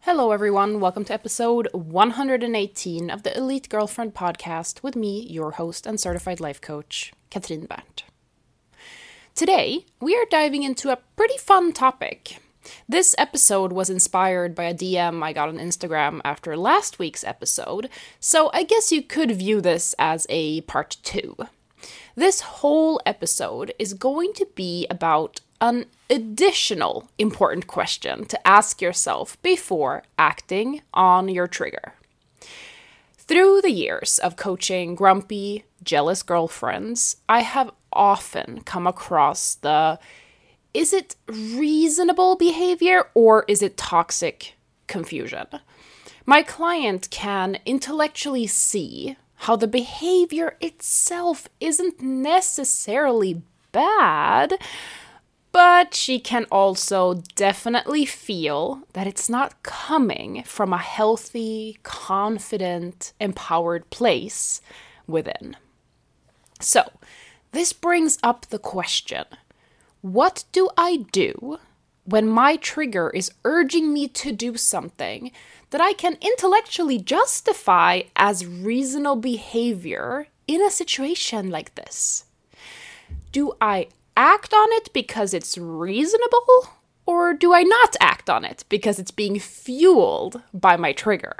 Hello everyone, welcome to episode 118 of the Elite Girlfriend podcast with me, your host and certified life coach, Katrin Berndt. Today, we are diving into a pretty fun topic. This episode was inspired by a DM I got on Instagram after last week's episode, so I guess you could view this as a part 2. This whole episode is going to be about an additional important question to ask yourself before acting on your trigger. Through the years of coaching grumpy, jealous girlfriends, I have often come across the, is it reasonable behavior or is it toxic confusion? My client can intellectually see how the behavior itself isn't necessarily bad, but she can also definitely feel that it's not coming from a healthy, confident, empowered place within. So, this brings up the question, what do I do when my trigger is urging me to do something that I can intellectually justify as reasonable behavior in a situation like this? Do I act on it because it's reasonable, or do I not act on it because it's being fueled by my trigger?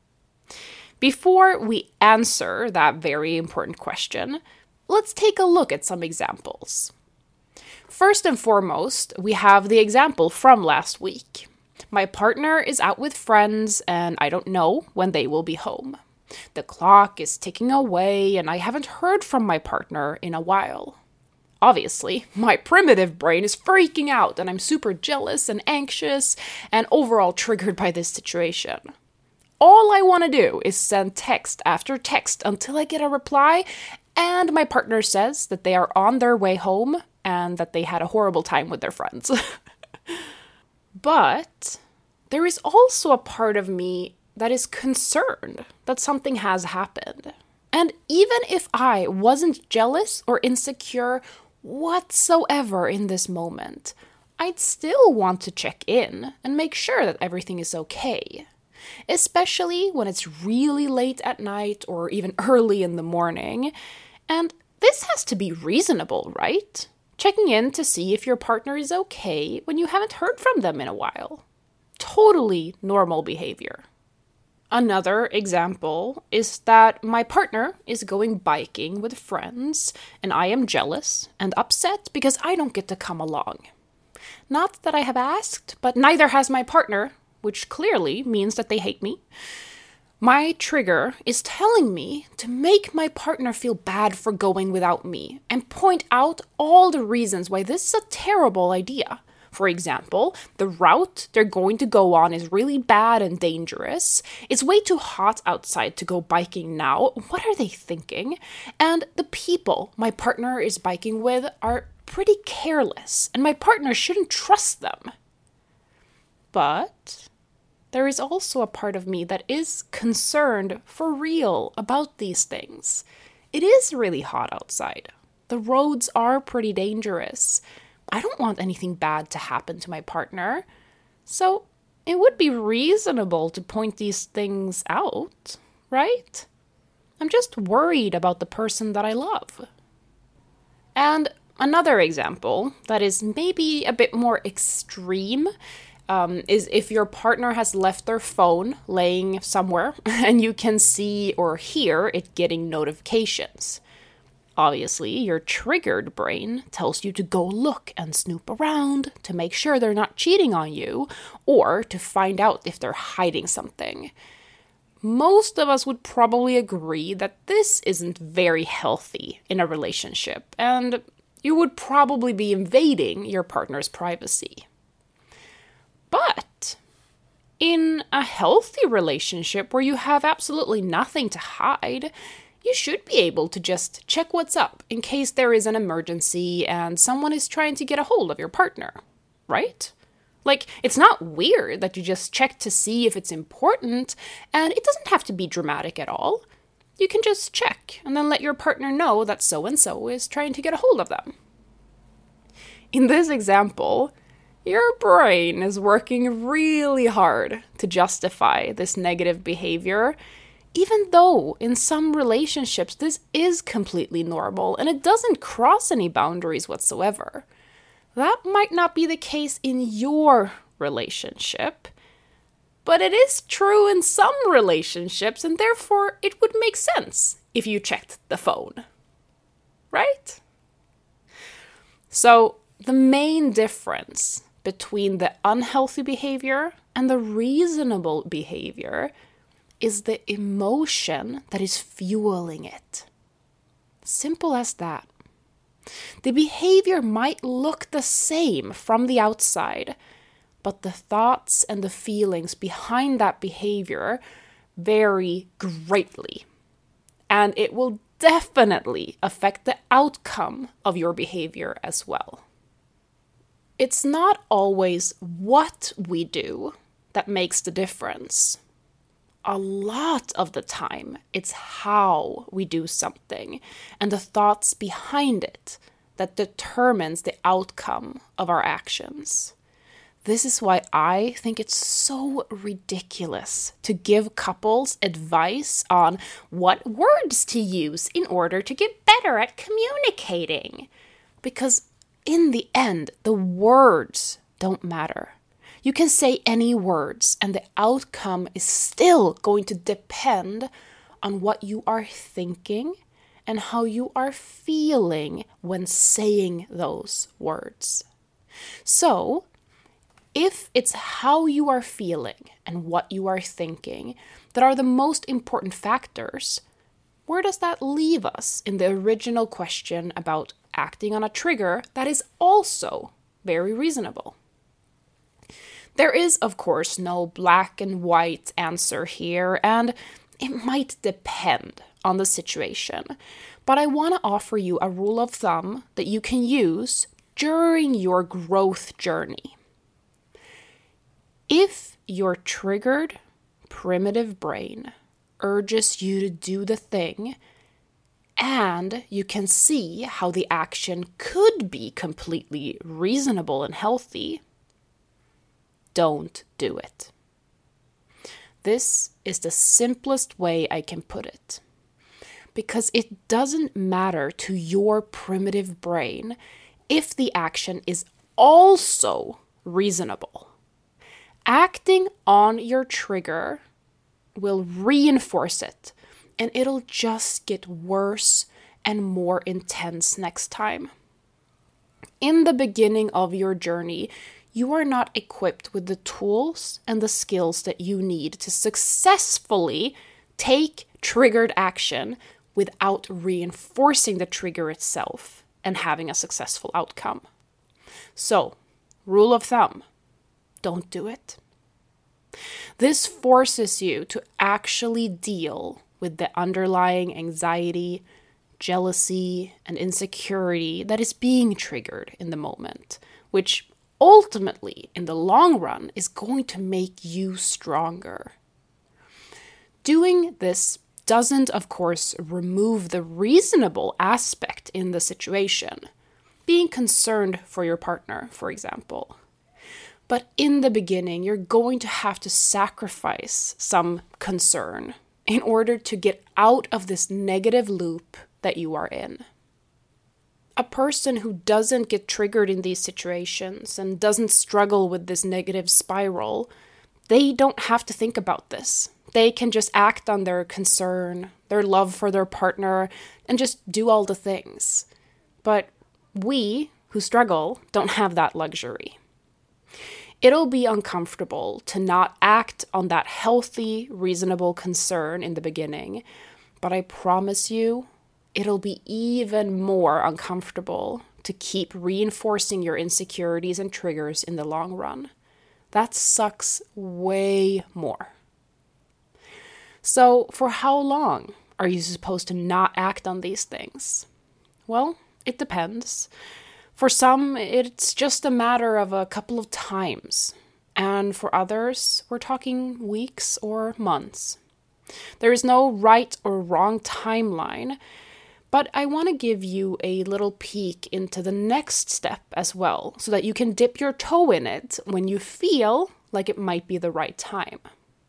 Before we answer that very important question, let's take a look at some examples. First and foremost, we have the example from last week. My partner is out with friends and I don't know when they will be home. The clock is ticking away and I haven't heard from my partner in a while. Obviously, my primitive brain is freaking out and I'm super jealous and anxious and overall triggered by this situation. All I want to do is send text after text until I get a reply and my partner says that they are on their way home and that they had a horrible time with their friends. But there is also a part of me that is concerned that something has happened. And even if I wasn't jealous or insecure whatsoever in this moment, I'd still want to check in and make sure that everything is okay. Especially when it's really late at night or even early in the morning. And this has to be reasonable, right? Checking in to see if your partner is okay when you haven't heard from them in a while. Totally normal behavior. Another example is that my partner is going biking with friends and I am jealous and upset because I don't get to come along. Not that I have asked, but neither has my partner, which clearly means that they hate me. My trigger is telling me to make my partner feel bad for going without me and point out all the reasons why this is a terrible idea. For example, the route they're going to go on is really bad and dangerous. It's way too hot outside to go biking now. What are they thinking? And the people my partner is biking with are pretty careless, and my partner shouldn't trust them. But there is also a part of me that is concerned for real about these things. It is really hot outside. The roads are pretty dangerous. I don't want anything bad to happen to my partner. So it would be reasonable to point these things out, right? I'm just worried about the person that I love. And another example that is maybe a bit more extreme is if your partner has left their phone laying somewhere and you can see or hear it getting notifications. Obviously, your triggered brain tells you to go look and snoop around to make sure they're not cheating on you or to find out if they're hiding something. Most of us would probably agree that this isn't very healthy in a relationship, and you would probably be invading your partner's privacy. But in a healthy relationship where you have absolutely nothing to hide, you should be able to just check what's up in case there is an emergency and someone is trying to get a hold of your partner, right? Like, it's not weird that you just check to see if it's important, and it doesn't have to be dramatic at all. You can just check and then let your partner know that so-and-so is trying to get a hold of them. In this example, your brain is working really hard to justify this negative behavior, even though in some relationships this is completely normal and it doesn't cross any boundaries whatsoever. That might not be the case in your relationship, but it is true in some relationships, and therefore it would make sense if you checked the phone, right? So the main difference between the unhealthy behavior and the reasonable behavior is the emotion that is fueling it. Simple as that. The behavior might look the same from the outside, but the thoughts and the feelings behind that behavior vary greatly. And it will definitely affect the outcome of your behavior as well. It's not always what we do that makes the difference. A lot of the time, it's how we do something and the thoughts behind it that determines the outcome of our actions. This is why I think it's so ridiculous to give couples advice on what words to use in order to get better at communicating. Because in the end, the words don't matter. You can say any words and the outcome is still going to depend on what you are thinking and how you are feeling when saying those words. So, if it's how you are feeling and what you are thinking that are the most important factors, where does that leave us in the original question about acting on a trigger that is also very reasonable? There is, of course, no black and white answer here, and it might depend on the situation. But I want to offer you a rule of thumb that you can use during your growth journey. If your triggered, primitive brain urges you to do the thing, and you can see how the action could be completely reasonable and healthy, don't do it. This is the simplest way I can put it. Because it doesn't matter to your primitive brain if the action is also reasonable. Acting on your trigger will reinforce it, and it'll just get worse and more intense next time. In the beginning of your journey, you are not equipped with the tools and the skills that you need to successfully take triggered action without reinforcing the trigger itself and having a successful outcome. So, rule of thumb, don't do it. This forces you to actually deal with the underlying anxiety, jealousy, and insecurity that is being triggered in the moment, which ultimately, in the long run, is going to make you stronger. Doing this doesn't, of course, remove the reasonable aspect in the situation, being concerned for your partner, for example. But in the beginning, you're going to have to sacrifice some concern in order to get out of this negative loop that you are in. A person who doesn't get triggered in these situations and doesn't struggle with this negative spiral, they don't have to think about this. They can just act on their concern, their love for their partner, and just do all the things. But we, who struggle, don't have that luxury. It'll be uncomfortable to not act on that healthy, reasonable concern in the beginning, but I promise you, it'll be even more uncomfortable to keep reinforcing your insecurities and triggers in the long run. That sucks way more. So, for how long are you supposed to not act on these things? Well, it depends. For some, it's just a matter of a couple of times. And for others, we're talking weeks or months. There is no right or wrong timeline, But I want to give you a little peek into the next step as well, so that you can dip your toe in it when you feel like it might be the right time.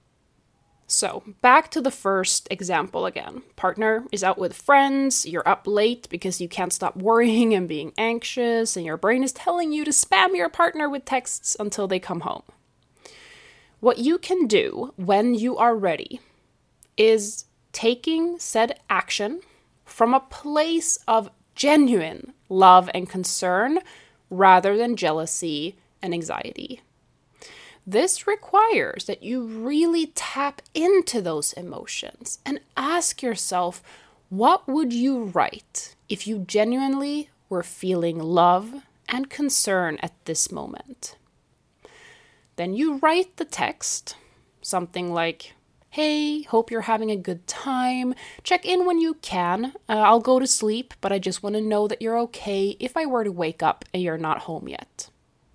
So, back to the first example again. Partner is out with friends, you're up late because you can't stop worrying and being anxious, and your brain is telling you to spam your partner with texts until they come home. What you can do when you are ready is taking said action from a place of genuine love and concern rather than jealousy and anxiety. This requires that you really tap into those emotions and ask yourself, what would you write if you genuinely were feeling love and concern at this moment? Then you write the text, something like, "Hey, hope you're having a good time. Check in when you can. I'll go to sleep, but I just want to know that you're okay if I were to wake up and you're not home yet."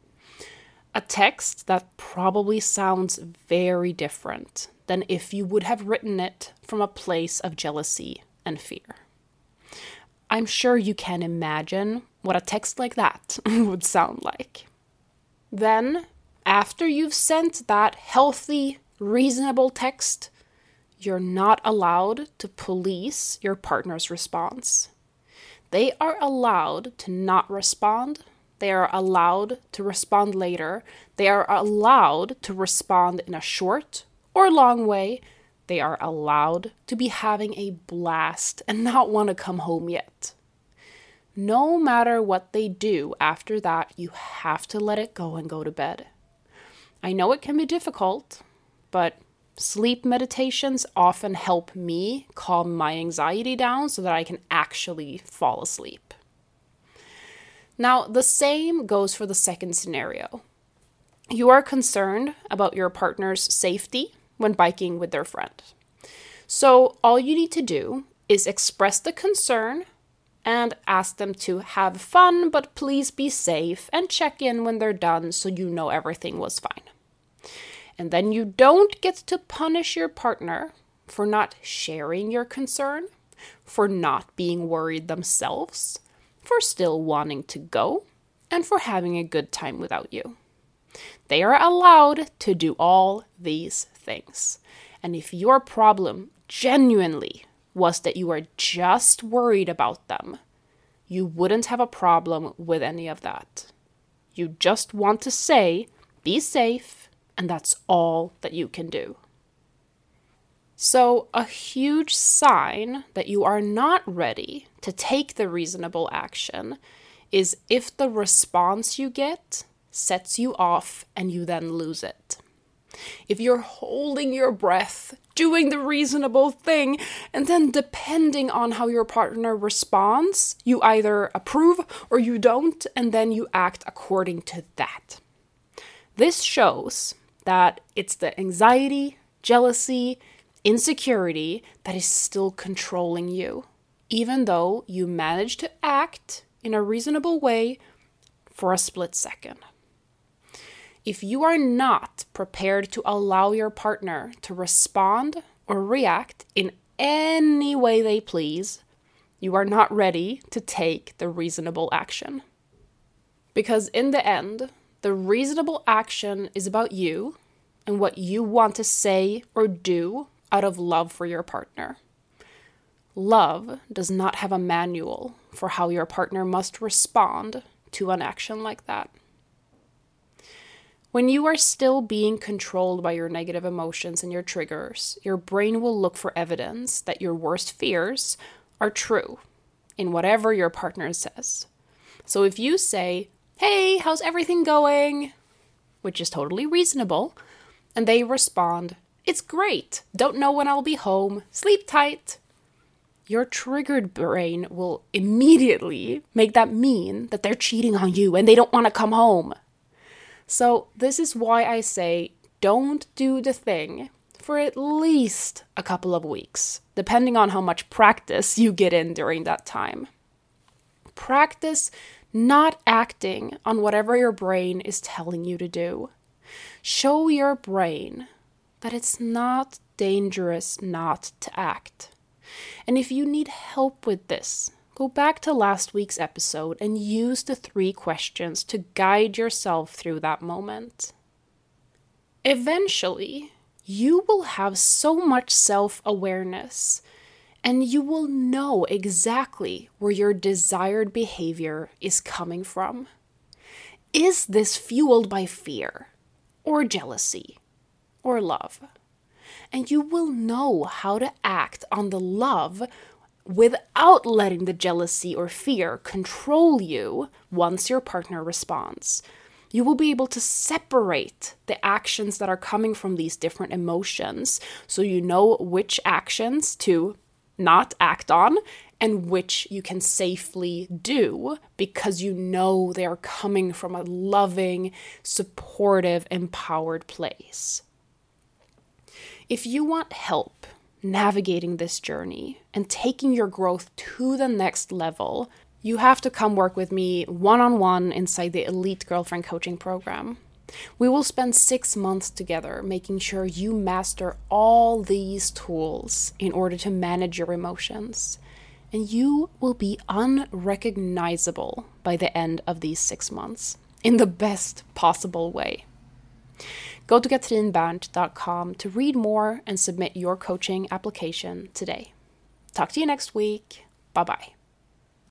A text that probably sounds very different than if you would have written it from a place of jealousy and fear. I'm sure you can imagine what a text like that would sound like. Then, after you've sent that healthy, reasonable text, you're not allowed to police your partner's response. They are allowed to not respond. They are allowed to respond later. They are allowed to respond in a short or long way. They are allowed to be having a blast and not want to come home yet. No matter what they do after that, you have to let it go and go to bed. I know it can be difficult, but sleep meditations often help me calm my anxiety down so that I can actually fall asleep. Now, the same goes for the second scenario. You are concerned about your partner's safety when biking with their friend. So all you need to do is express the concern and ask them to have fun, but please be safe, and check in when they're done so you know everything was fine. And then you don't get to punish your partner for not sharing your concern, for not being worried themselves, for still wanting to go, and for having a good time without you. They are allowed to do all these things. And if your problem genuinely was that you are just worried about them, you wouldn't have a problem with any of that. You just want to say, be safe, and that's all that you can do. So, a huge sign that you are not ready to take the reasonable action is if the response you get sets you off and you then lose it. If you're holding your breath, doing the reasonable thing, and then depending on how your partner responds, you either approve or you don't, and then you act according to that. This shows that it's the anxiety, jealousy, insecurity that is still controlling you, even though you managed to act in a reasonable way for a split second. If you are not prepared to allow your partner to respond or react in any way they please, you are not ready to take the reasonable action. Because in the end, the reasonable action is about you and what you want to say or do out of love for your partner. Love does not have a manual for how your partner must respond to an action like that. When you are still being controlled by your negative emotions and your triggers, your brain will look for evidence that your worst fears are true in whatever your partner says. So if you say, "Hey, how's everything going?" which is totally reasonable, and they respond, "It's great. Don't know when I'll be home. Sleep tight." Your triggered brain will immediately make that mean that they're cheating on you and they don't want to come home. So this is why I say don't do the thing for at least a couple of weeks, depending on how much practice you get in during that time. Practice not acting on whatever your brain is telling you to do. Show your brain that it's not dangerous not to act. And if you need help with this, go back to last week's episode and use the 3 questions to guide yourself through that moment. Eventually, you will have so much self-awareness and you will know exactly where your desired behavior is coming from. Is this fueled by fear, or jealousy, or love? And you will know how to act on the love without letting the jealousy or fear control you once your partner responds. You will be able to separate the actions that are coming from these different emotions, so you know which actions to not act on and which you can safely do because you know they are coming from a loving, supportive, empowered place. If you want help navigating this journey and taking your growth to the next level, you have to come work with me one-on-one inside the Elite Girlfriend Coaching Program. We will spend 6 months together making sure you master all these tools in order to manage your emotions. And you will be unrecognizable by the end of these 6 months in the best possible way. Go to katrinbernt.com to read more and submit your coaching application today. Talk to you next week. Bye-bye.